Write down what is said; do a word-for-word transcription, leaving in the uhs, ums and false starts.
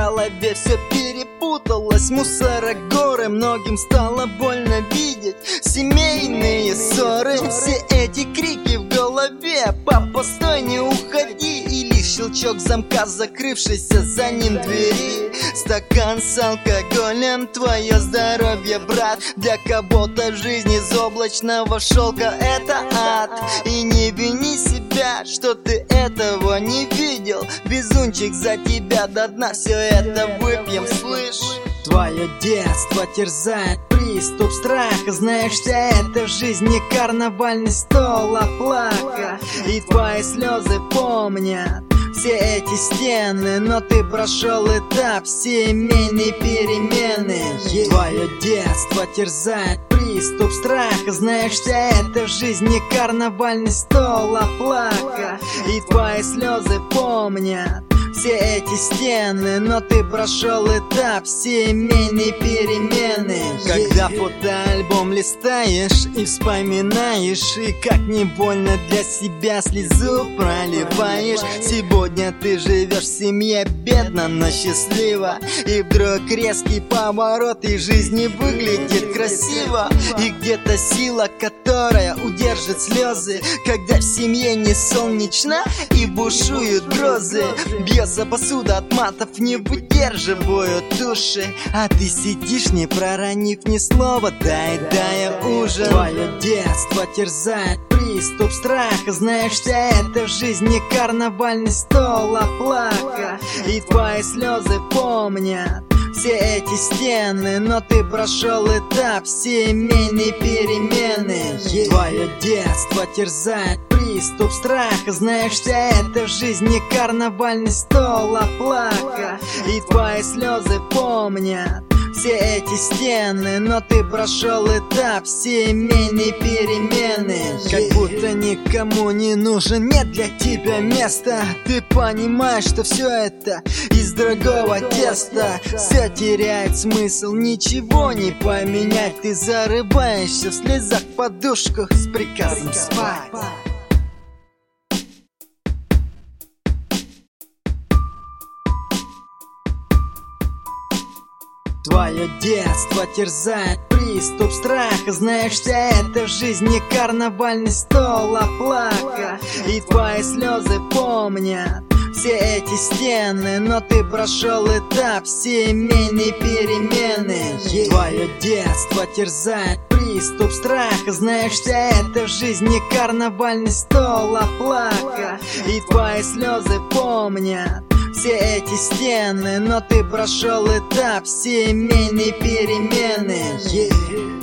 голове все перепуталось, мусора горы, многим стало больно видеть семейные ссоры. Все эти крики в голове: папа, стой, не уходи. Или щелчок замка, закрывшийся за ним двери. Стакан с алкоголем, твое здоровье, брат. Для кого-то жизнь из облачного шелка — это ад. И не вини себя, что ты этого не видел. Везунчик, за тебя до дна все это выпьем, слышь? Твое детство терзает приступ страха. Знаешь, вся эта жизнь не карнавальный стол, а плака. И твои слезы помнят все эти стены, но ты прошел этап семейной перемены. Твое детство терзает приступ страха. Знаешь, вся эта жизнь не карнавальный стол, а плака. И твои слезы помнят все эти стены, но ты прошел этап семейной перемены. Когда фотоальбом листаешь и вспоминаешь, и как не больно для себя слезу проливаешь. Сегодня ты живешь в семье бедно, но счастливо. И вдруг резкий поворот, и жизнь не выглядит красиво. И где-то сила, которая удержит слезы, когда в семье не солнечно и бушуют грозы. Бьется посуда, от матов не выдерживают души, а ты сидишь, не проронив ни слова, доедая ужин. Твое детство терзает приступ страха. Знаешь, вся эта жизнь не карнавальный стол, а плака. И твои слезы помнят все эти стены, но ты прошел этап семейной перемены. Твое детство терзает приступ страха. Знаешь, вся эта жизнь не карнавальный стол, а плака. И твои слезы помнят все эти стены, но ты прошел этап семейной перемены. Как будто никому не нужен, нет для тебя места. Ты понимаешь, что все это из другого теста. Все теряет смысл, ничего не поменять. Ты зарываешься в слезах в подушку с приказом спать. Твое детство терзает приступ страха. Знаешь, вся эта жизнь не карнавальный стол, а плака. И твои слезы помнят все эти стены, но ты прошел этап семейной перемены. Твое детство терзает приступ страха. Знаешь, вся эта жизнь не карнавальный стол, а плака. И твои слезы помнят все эти стены, но ты прошел этап семейной перемены. Yeah.